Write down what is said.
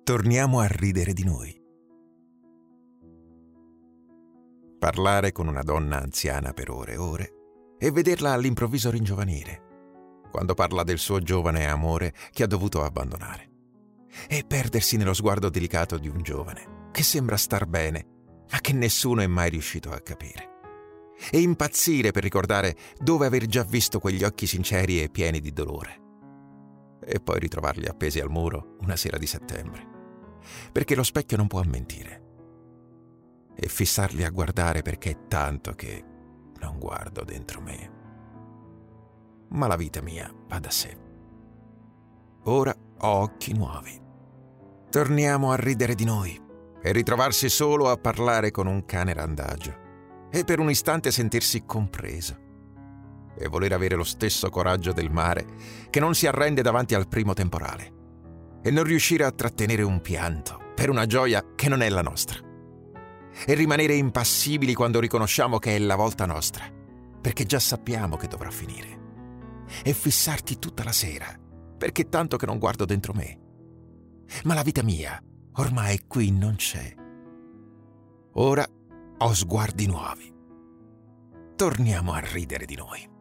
torniamo a ridere di noi. Parlare con una donna anziana per ore e ore e vederla all'improvviso ringiovanire, quando parla del suo giovane amore che ha dovuto abbandonare, e perdersi nello sguardo delicato di un giovane che sembra star bene, ma che nessuno è mai riuscito a capire, e impazzire per ricordare dove aver già visto quegli occhi sinceri e pieni di dolore, e poi ritrovarli appesi al muro una sera di settembre, perché lo specchio non può mentire, e fissarli a guardare perché è tanto che non guardo dentro me. Ma la vita mia va da sé. Ora ho occhi nuovi. Torniamo a ridere di noi e ritrovarsi solo a parlare con un cane randagio e per un istante sentirsi compreso e voler avere lo stesso coraggio del mare che non si arrende davanti al primo temporale e non riuscire a trattenere un pianto per una gioia che non è la nostra e rimanere impassibili quando riconosciamo che è la volta nostra, perché già sappiamo che dovrà finire, e fissarti tutta la sera, perché tanto che non guardo dentro me. Ma la vita mia ormai qui non c'è. Ora ho sguardi nuovi. Torniamo a ridere di noi.